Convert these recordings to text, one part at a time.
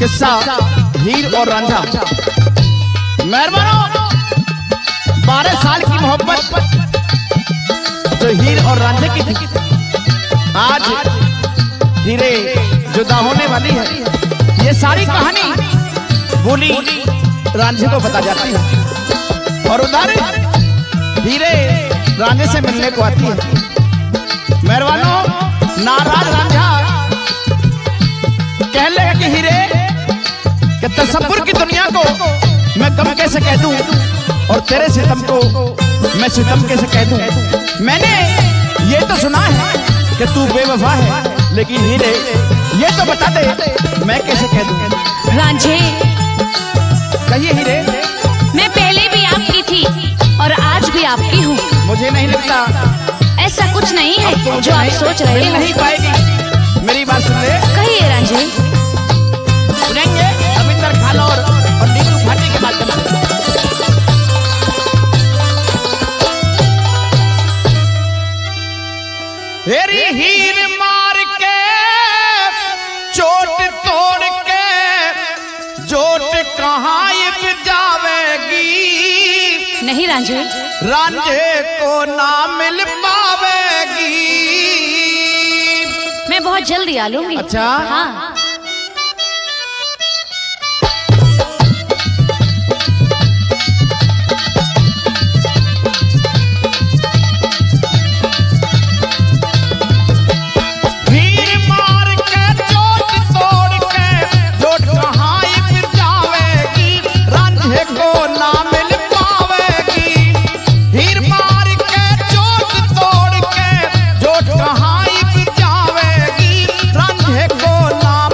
किस्सा हीर और रांझा। मेहरबानों, 12 साल की मोहब्बत जो हीर और रांझे की थी, आज धीरे जुदा होने वाली है। ये सारी कहानी बोली रांझे को बता जाती है और उधर धीरे रांझे से मिलने को आती है। मेहरबानों, नाराज रांझा कह लेगा कि हीरे कि तसव्वुर की दुनिया को मैं गम कैसे कह दूं और तेरे सितम को मैं सितम कैसे कह दूं। मैंने ये तो सुना है कि तू बेवफा है, लेकिन हीरे ये तो बता दे मैं कैसे कह दूं। रांझे, कहिए हीरे। मैं पहले भी आपकी थी और आज भी आपकी हूँ। मुझे नहीं लगता ऐसा कुछ नहीं है जो आप सोच रहे मिल हो। नहीं पाएगी। मेरी बात सुन ले। कहिए रांझे। सुनेंगे रविंदर खानौर और नीतू भाटी के माध्यम से। हेरी हीर मार के चोट तोड़ के जोट कहाँ जावेगी, नहीं रांझे, रांझे को ना मिल पावेगी। मैं बहुत जल्दी आ लूंगी। अच्छा? हाँ। कहाँ जावेगी, रांझे को ना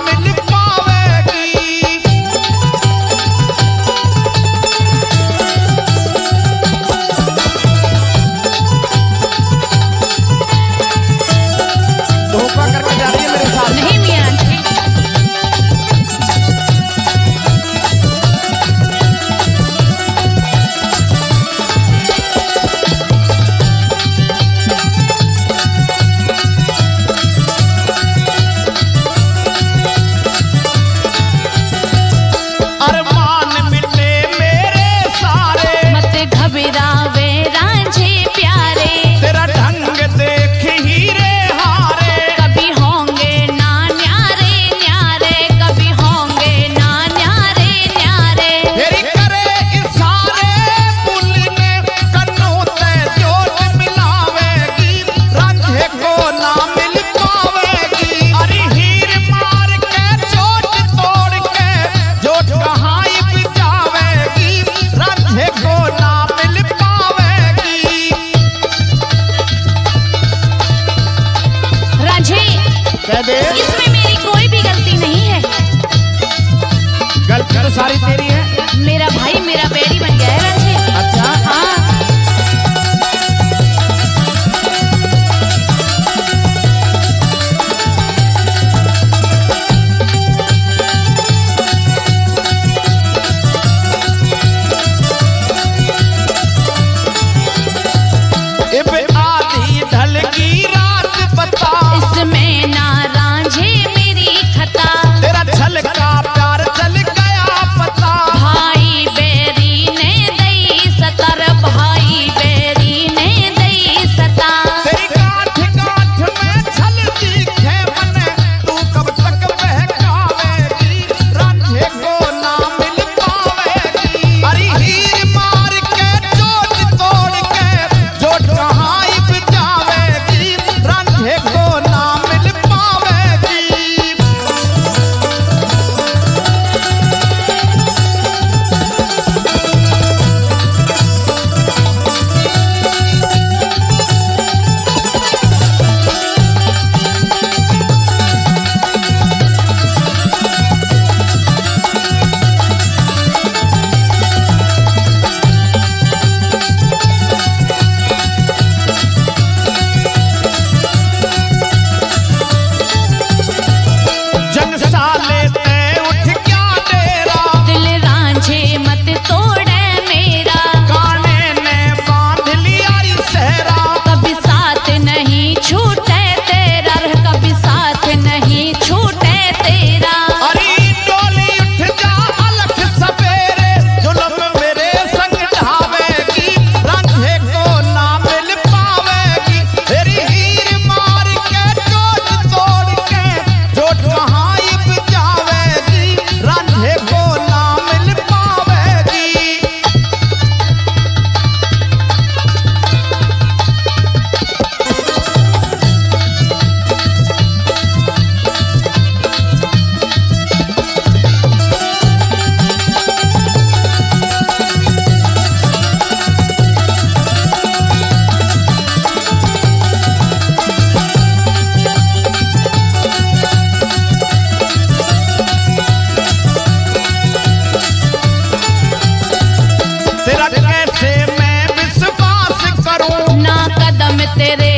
कैसे मैं विश्वास करूं। ना कदम तेरे